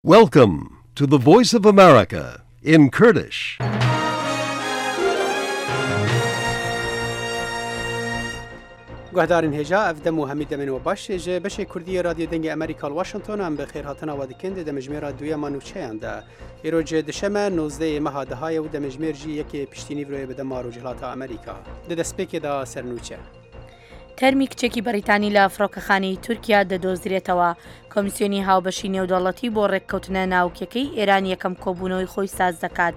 Welcome to the Voice of America in Kurdish. گهدارین هجا افدم و حمید من و باش جه بشه کردی رادیو دنگ امریکا واشنطن هم بخیر هاتنا و دکند دمجمیر دوی مانوچه انده ایروج دشمه 19 ماه دهای و دمجمیر جی یکی پشتینی بروی بده مارو جهات امریکا ده دسپیک دا سرنوچه تەرمیکچێکی بەریتانی لە فڕۆکەخانەی تورکیا دەدۆزرێتەوە. کۆمیسیۆنی هاوبەشی نێودەوڵەتی بۆ ڕێککەوتنە ناوکیەکەی ئێران یەکەم کۆبوونەوەی خۆی ساز دەکات.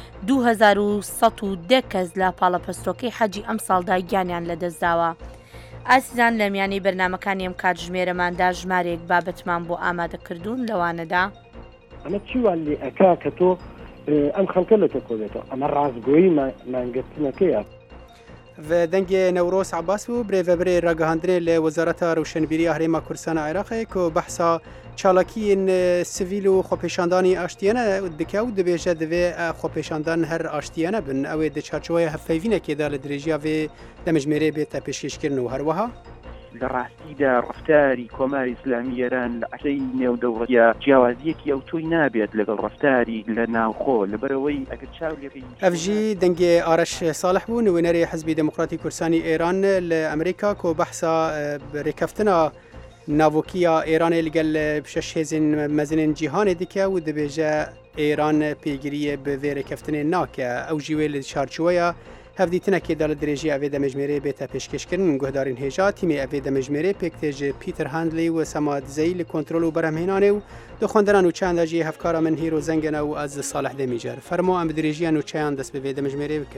2110 کەس لە پاڵەپەستۆکەی حەجی ئەم ساڵدا گیانیان لەدەستداوە. ئاسیزان لە میانەی بەرنامەکانی ئەم کاتژمێرەماندا ژمارێک بابەتمان بۆ ئامادەکردوون لەوانەدا ئەمە چیوان لێ ئەکا کە تۆ ئەم خەڵکە لە تۆکۆبێتەوە ئەمە ڕازگۆیی مانگرتنەکەیە. و دنگ نوروز عباس و برێڤەبرێ ڕاگەهاندنێ لە وەزارەتە ڕەوشەنبیری هەرێما کوردستانە عێراقی کە بەحسا چالاکیین سڤیل و خۆپێشاندانی ئاشتیانە دکە و دەبێژە دەوێ خۆپێشاندان هەر ئاشتیانە بن ئەوێ دەچارچەوەی هەفەیڤینێکێدا لە درێژیاوێ لەمەژمێرێ بێتە پێشکەشکردن و هەروەها لە ڕاستیدا ڕفتاری کۆماری ئیسلامی ئێران لە عەسەی نێودەوڵەتیە جیاوازیەکی ئەو تۆی نابێت لەگەڵ ڕفتاری لە ناوخۆ لەبەرەوەی ئەگەر چاوێکی ئەڤژی دەنگێ ئارەش ساڵح بوو نوێنەری حزبی دموکراتی کوردستانی ئێران لە ئەمریکا کۆ بەحسا ڕێکەفتنە ناوۆکیە ئێرانێ لەگەل شەش هێزن مەزنên جیهانê dike û dibêje ئێران pêgiriyê bi vê rêkeftinê nake ew jî wê li çarçoweya hevdîtinekê da li dirêjî evê demejmêrê bête pêşkêşkirin guhdarên hêja tîmê evê demejmêrê pêk ji Peter Handley û Sema Dizeyî li kontrol û berhemhênanê û di xwenderan û çanda jî hevkara min hîro zengene û ez Salih Demîcer fermo em bi dirêjiya nûçeyan dest bi vê demejmêrê bikin.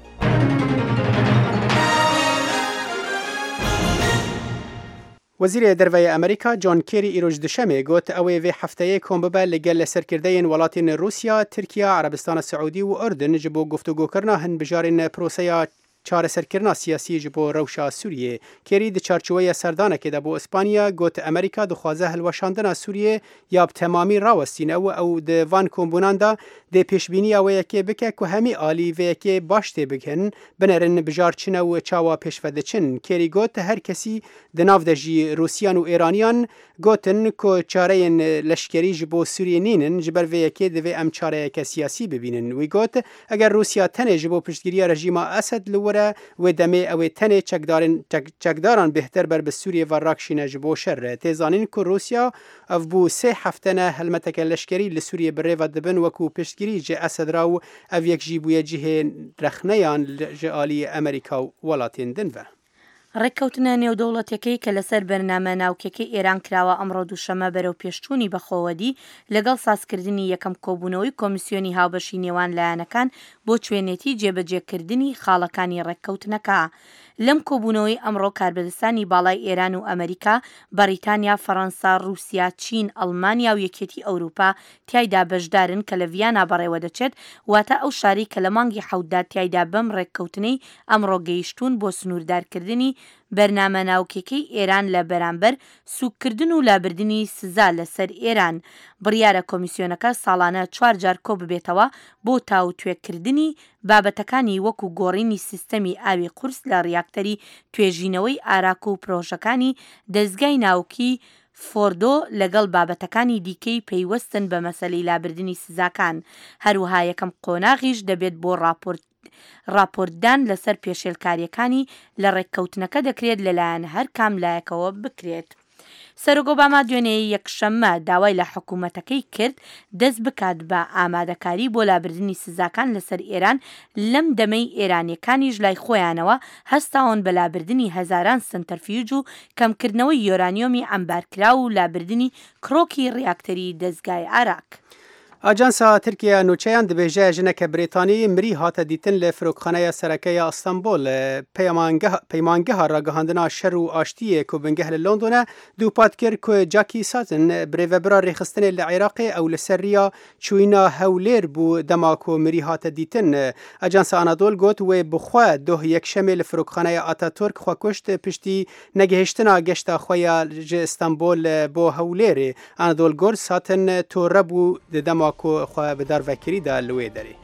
وەزیرê derveyê Amerîka John Kerry îroj dişemê got ew ê vê hefteyê kom bibe li gel serkirdeyên welatên Rûsya, Tirkiye, Erebistana Seûdî û Urdun ji bo guftugokirina hinbijarên proseya çareserkirina siyasî ji bo rewşa Sûriyê. Kerry di çarçoweya serdanekê de bo İspanya got Amerîka dixwaze hilweşandina Sûriyê ya bi temamî rawestîne û ew di van kombûnan da dê pêşbîniya wê yekê bike ku hemî alî vê yekê baş tê bikin binerin bijarçine û çawa pêşve diçin. Kerry got her kesî di nav de jî Rûsyan û Îranyan gotin ku çareyên leşkerî ji bo Sûriyê nînin ji ber vê yekê divê em çareyeke siyasî bibînin. Wî got eger Rûsya tenê ji bo piştgiriya rejîma Esed li were wê demê ew ê tenê çekdaran bêhter ber bi Sûriyê ve rakşîne ji bo şer re. Tê zanîn ku Rûsya ev bû sê heftene helmeteke leşkerî li Sûriyê bi rêve dibin wekû piştgirî ji Esed ra û ev yek jî bûye cihê rexneyan ji aliyê Amerîka û welatên din ve. ڕێککەوتنە نێودەوڵەتەکەی کە لەسەر بەرنامە ناوکیەکەی ئێران کراوە ئەمڕۆ دووشەمە بەرەو پێشچوونی بەخۆوەدی لەگەڵ سازکردنی یەکەم کۆبوونەوەی کۆمیسیۆنی هاوبەشی نێوان لایەنەکان بۆ توێنێتی جێبەجێکردنی خاڵەکانی ڕێککەوتنەکە. لەم کۆبوونەوەی ئەمڕۆ کاربەدەستانی باڵای ئێران و ئەمریکا، بەریتانیا، فەڕەنسا، رووسیا، چین، ئەڵمانیا و یەکێتی ئەوروپا تیایدا بەشدارن کە لە ڤیانا بەڕێوە دەچێت واتە ئەو شاری کە لە مانگی حەوتدا تیایدا بەم ڕێککەوتنەی ئەمڕۆ گەیشتوون بۆ سنووردارکردنی بەرنامە ناوکیەکەی ئێران لە بەرامبەر سوککردن و لابردنی سزا لەسەر ئێران. بڕیارە کۆمیسیۆنەکە ساڵانە 4 جار کۆ ببێتەوە بۆ تاوتوێکردنی بابەتەکانی وەکو گۆڕینی سیستەمی ئاوی قورس لە ڕیاکتەری توێژینەوەی ئاراک و پرۆژەکانی دەستگای ناوکی فۆردۆ لەگەڵ بابەتەکانی دیکەی پەیوەستن بە مەسەلەی لابردنی سزاکان. هەروەها یەکەم قۆناغیش دەبێت بۆ راپۆرتدان لەسەر پێشێلکاریەکانی لە ڕێککەوتنەکە دەکرێت لەلایەن هەر کام لایەکەوە بکرێت. سەرۆک ئۆباما دوێنێ یەکشەممە داوای لە حکوومەتەکەی کرد دەست بکات بە ئامادەکاری بۆ لابردنی سزاکان لەسەر ئێران لەم دەمەی ئێرانیەکانیش لای خۆیانەوە هەستاون بە لابردنی هەزاران سنتەرفیوج و کەمکردنەوەی یۆرانیۆمی ئەمبارکرا و لابردنی کڕۆکی ڕیاکتەری دەستگای ئاراک. ئاجانسا ترکیە نوچەیان دەبێژە ژنەکە برێتانی مری هاتە دیتن لە فرۆکخانەیە سەرەکەی ئەستەمبۆل پەیمانگەها ڕاگەهاندنا شەر و ئاشتیە کو بنگەه لە لۆندۆنە دووپات کرد کو جاکی سازن برێڤەبرا ڕێخستنێ لە عێراقی ئەو لە سەریا چووینا هەولێر بوو دەما کو مری هاتە دیتن. ئاجانسا ئانادۆل گوت وێ بخوا دۆ یەکشەمێ لە فرۆکخانەیە ئاتاتورک خوا کوشت پشتی نەگەهێشتنا گەشتا خۆیان ji ئەستەمبۆل بۆ هەولێرێ. ئانادۆل گۆر ساتن تۆڕە بوو دەما کو خوا بەدار vekirî da li wê derê.